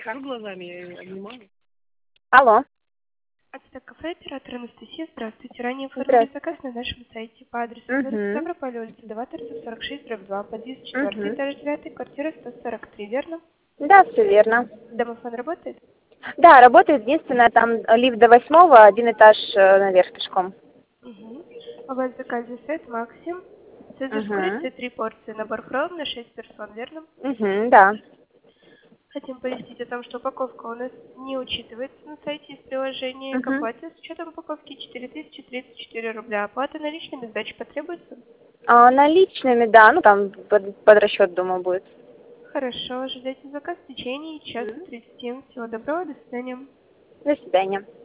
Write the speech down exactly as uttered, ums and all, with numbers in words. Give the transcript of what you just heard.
Хар глазами, я обнимаю. Алло. Ацтек кафе, оператор Анастасия. Здравствуйте. Ранее оформили Здравствуйте. заказ на нашем сайте по адресу улица Угу. Ставрополя, улица Даваторцев, сорок шесть, дробь два, подъезд четвертый, Угу. этаж девятый, квартира сто сорок три, верно? Да, все верно. Домофон работает? Да, работает. Единственное, там лифт до восьмого, один этаж э, наверх пешком. Угу. У вас в заказе сет Максим, цезарь с Угу. курицей, три порции, набор кролл на шесть персон, верно? Угу, да. Хотим повестить о том, что упаковка у нас не учитывается на сайте из приложения. К Угу. оплате с учетом упаковки четыре тысячи тридцать четыре рубля. Оплата наличными, сдача потребуется? А, наличными, да, ну там под, под расчет, думаю, будет. Хорошо, ожидайте заказ в течение часа тридцати. Всего доброго, до свидания. До свидания.